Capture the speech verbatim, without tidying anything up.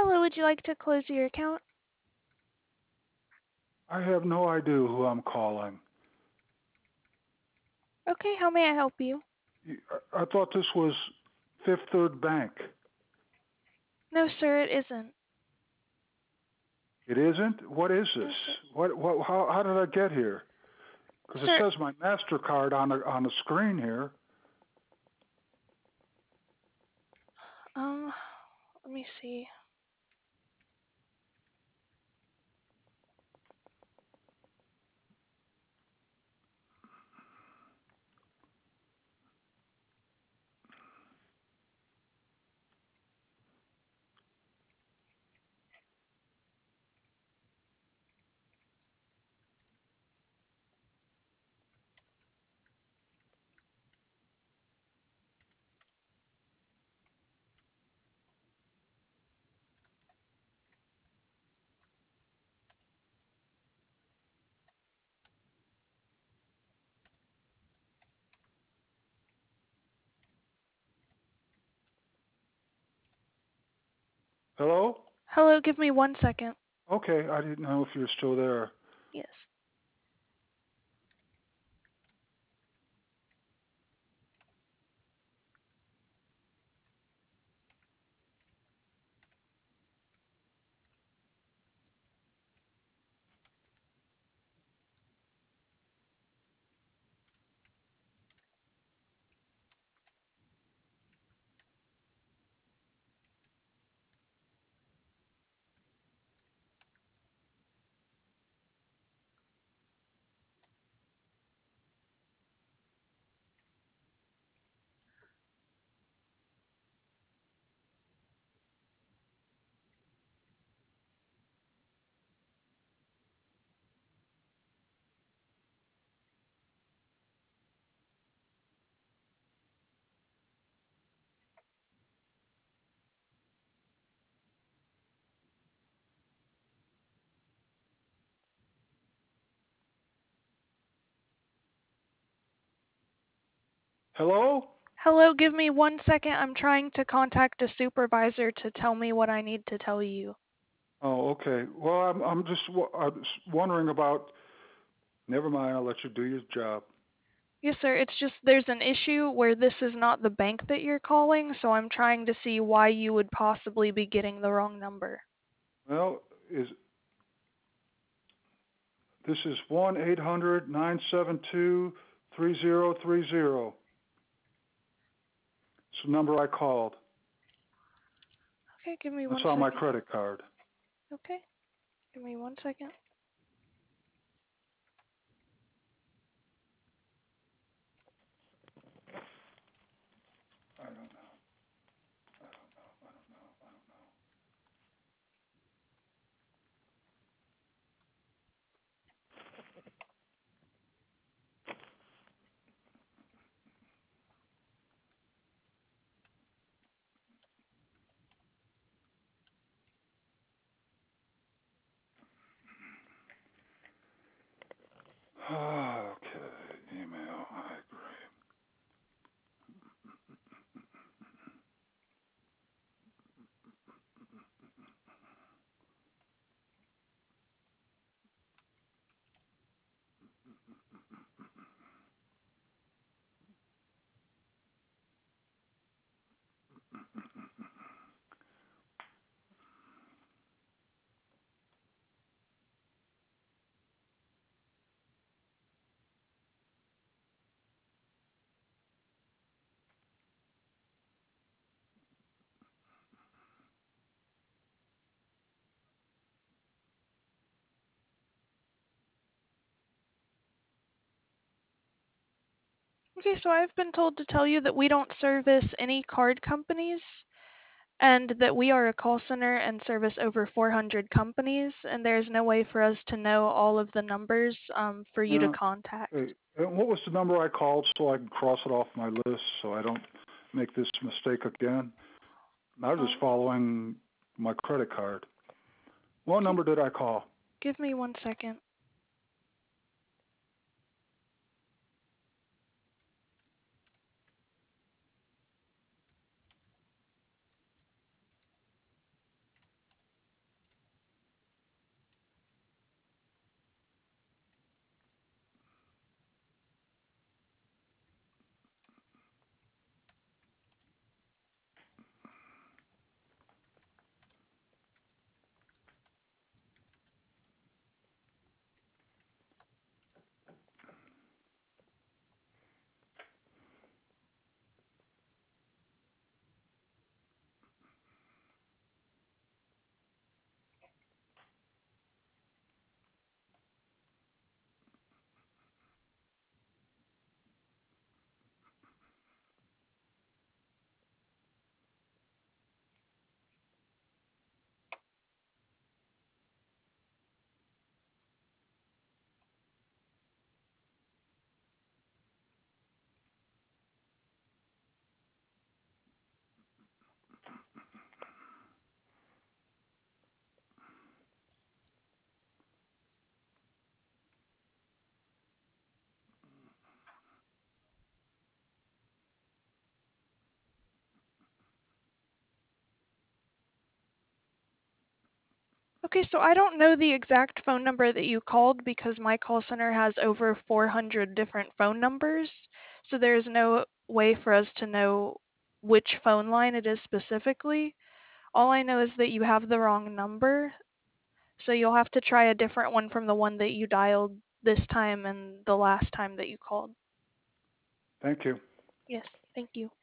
Hello, would you like to close your account? I have no idea who I'm calling. Okay, how may I help you? I thought this was Fifth Third Bank. No, sir, it isn't. It isn't? What is this? No, sir. What? What? How? How did I get here? Because it Sir, says my Mastercard on the on the screen here. um, let me see. Hello? Hello, give me one second. Okay, I didn't know if you were still there. Yes. Hello? Hello, give me one second. I'm trying to contact a supervisor to tell me what I need to tell you. Oh, okay. Well, I'm I'm just I'm wondering about. Never mind. I'll let you do your job. Yes, sir. It's just there's an issue where this is not the bank that you're calling, so I'm trying to see why you would possibly be getting the wrong number. Well, is this is one eight hundred nine seven two three zero three zero. It's the number I called. Okay, give me That's one on my second. credit card. Okay, give me one second. I don't know. I don't know. I don't know. I don't know. Okay, email. I agree. Okay, so I've been told to tell you that we don't service any card companies and that we are a call center and service over four hundred companies, and there's no way for us to know all of the numbers um, for you to Yeah. contact. Hey, and what was the number I called so I can cross it off my list so I don't make this mistake again? I was just Um, following my credit card. What okay, number did I call? give me one second. Okay, so I don't know the exact phone number that you called because my call center has over four hundred different phone numbers. So there's no way for us to know which phone line it is specifically. All I know is that you have the wrong number. So you'll have to try a different one from the one that you dialed this time and the last time that you called. Thank you. Yes, thank you.